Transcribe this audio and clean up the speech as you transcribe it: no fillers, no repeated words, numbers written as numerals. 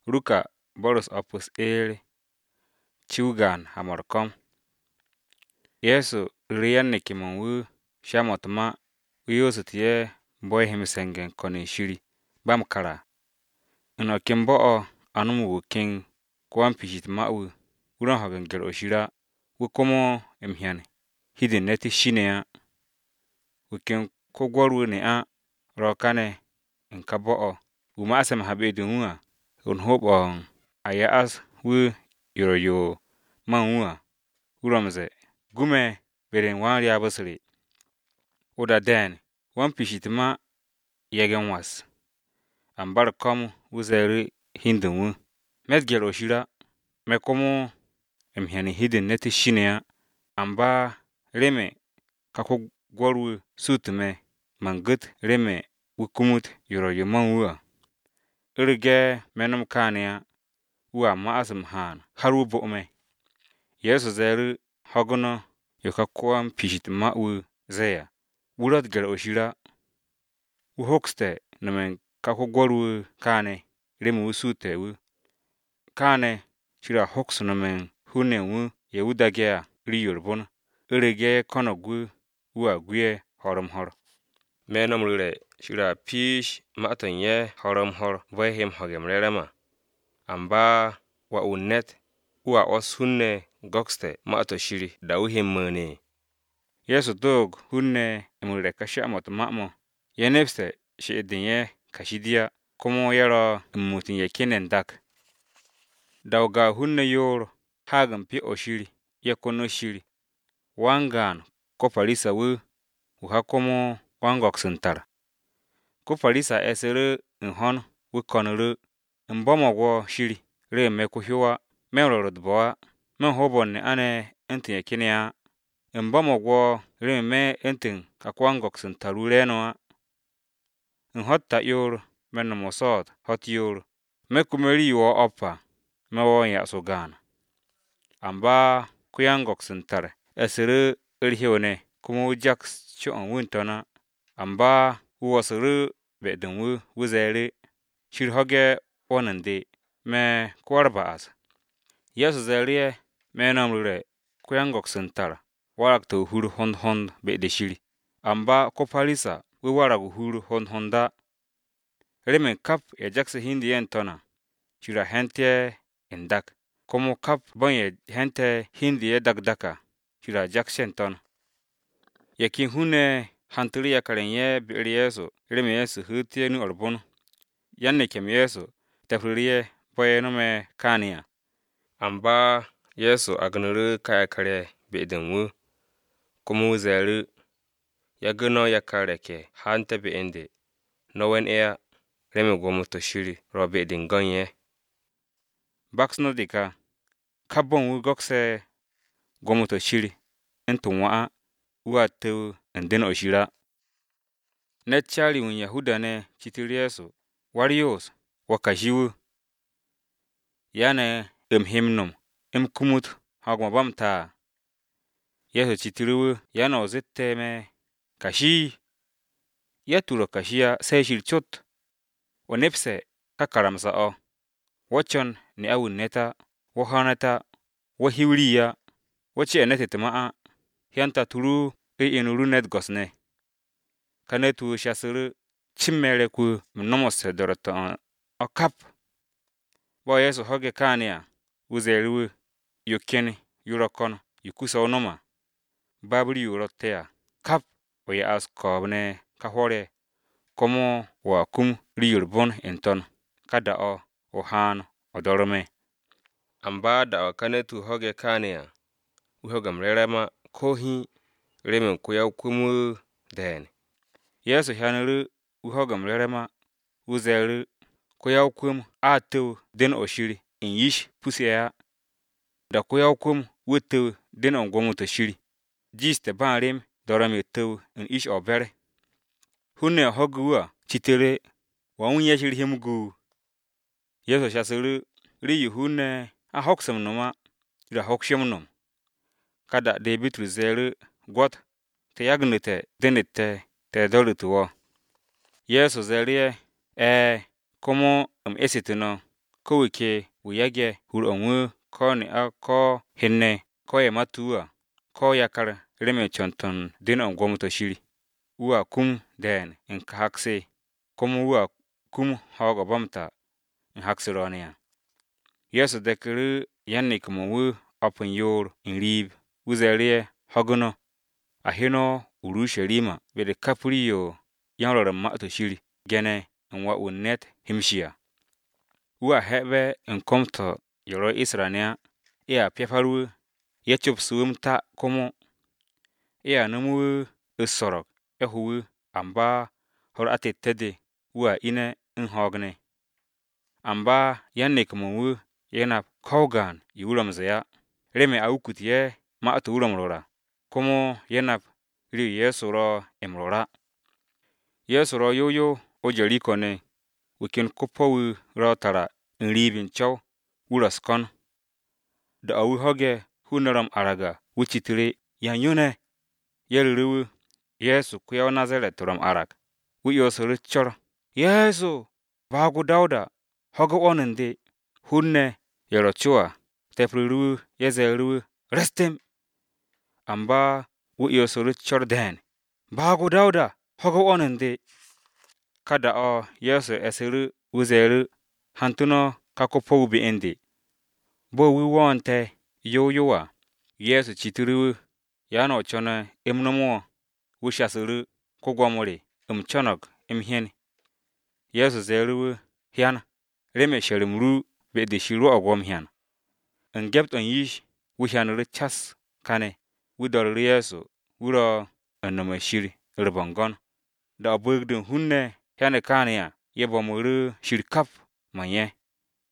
ruka boros opus ciugan hamorkom. Yesu riyan ne kimon wu shamotma uyosutiye boy himsengen koni shiri bam kara ino kimbo anum wu king kwan pishit ma'u wuran hagan gel oshira wu komo emhian hidin neti shineya wu king ko gwaru ne a rokane inkabo wu ma'asem habe dunwa un hobo aya as wu yoroyo manwa uromze gume beren wan ya basri uda den wan pishitma yegen was ambar kom wuzeri hindunwu met gel oshira me komo emhiani hidin neti shineya amba reme kako gwaru sutume mangut reme wukumut yoroyo manwa irge menum kaniya wa ma'asem han haru bo'me yesu zeri hogono yoka kwan pishit ma'u zeya wurat gel oshira wu hokste nemen kako gwaru kane reme wusute wu kane shira hoksnemen hunewu yewudagea riyorbun irige konogu wa guye horom hor menom rire shira pish ma'atan ye horom hor boyhem hogem rerema amba wa unnet wa osunne gokste ma'ato shiri dawuhem mane yesu dog hunne emure kashamot ma'mo yenefse shedinye kashidia komo yaro mutin yakenen dak dawga hunne yor hagam pi oshiri yakono shiri wangan ko parisa wu hakomo wangok suntar ko parisa esere nhon wu konru mbomogwo shiri re meku hiwa menrodboa men hobon ne ane entin yakenia mbomogwo re me entin kakwangok suntaru renoa nhotta yor menomosod hot yor mekumeri wo opa mewo ya sugan amba kuyangok suntar esere irhiwne kumu jak chu'on wuntona amba wosuru bedunwu wuzeri shirhoge onande me kwarbaas yesu zeriye menomrure kuyangok suntar warakto huru hon bede shiri amba ko parisa wu waragu huru honda remen kap ya jakse hindi yentona shira hente indak komo kap bonye hente hindi ye dakdaka shira jaksenton yakin hune hanturi yakaren ye bi'ri yesu reme yesu hutienu orbun yanne kem yesu tafriye boyenome kaniya amba yesu agnuru kaya kare bedenwu kumu zeri yagno yakareke hante beende nowen eya reme gomuto shiri robe dingonye baksno dika kabon wu gokse gomuto shiri entun wa'a watu enden oshira netchali un yahuda ne chitiri yesu wariyos wakashiwu yane emhimnum kumut hagma bamta yesu chitiriwu yana ozitteme kashi yaturo kashiya sai shirchot onepse kakaramsa wochon ni awun neta wohanata wohiwriya wochi enetetma'a yanta turu inuru net gosne kanetu shasuru chimmeleku nomose doroto okap bo yesu hoge kania uzeriwu yukeni yurokon yukusa onoma babri yurotea kap oya askobne kahore komo wa kum riyorbon enton kada ohan odorome amba da kanetu hoge kania uhogam rerema kohi remen kuyaw kumu den yesu hanuru uhogam rerema uzeru kuyaw kum atu den oshiri in yish pusiya da kuyaw kum wutu den ongomuto shiri jiste banrem dorame tu in ish obere hunne hoguwa chitere wa unye shiri himgu yesu shasuru ri hunne a hoksam noma ira hokshemnum kada de bitru zeru got te yagnete denete te dolutuwo yesu zeriye komo esitino ko wike wiyage hur onwe ko ni a ko hinne ko ya matua ko yakar reme chonton din on gomuto shiri uwa kum den in kahakse kuma uwa kum hoga bamta in haksironiya yesu dekere yanni kuma wu opun yor in rib uzeriye hogono ahino urushalima bede kapriyo yanrora ma to shiri gene in wa unet himshia uwa hebe in komto yoro isrania ya pefaru ya chupsumta komo ya numu usorok ehu amba hor atetede uwa ine in hogne amba yanni kuma wu yana kaugan yuram zaya reme aukutiye ma to uram rora komo yana ri yesu ro emrora yesu ro yoyo o jeriko ne wikin kupowu ro tara ribin chow uraskon da awu hoge hunaram araga wuchitire yanyune yelruwu yesu kuyaw nazaret ram arag wiyosuru chor yesu bagu dauda hoge onende hunne yerochua tefruru yezeru restem amba wiyosuru chor den bagu dauda hoge onende kada o yesu esiru uzeru hantuno kakopowu bi ende bo wi wonte yoyowa yesu chituru yano chona emnomo wushasuru kogwamore chonok imhen yesu zeru hian reme sherumru be de shiru ogwom hian ngept on yish wuhanuru chas kane wudor yesu wuro anoma shiri rubongon da bugdun hunne hian kania yebomuru shirkap manye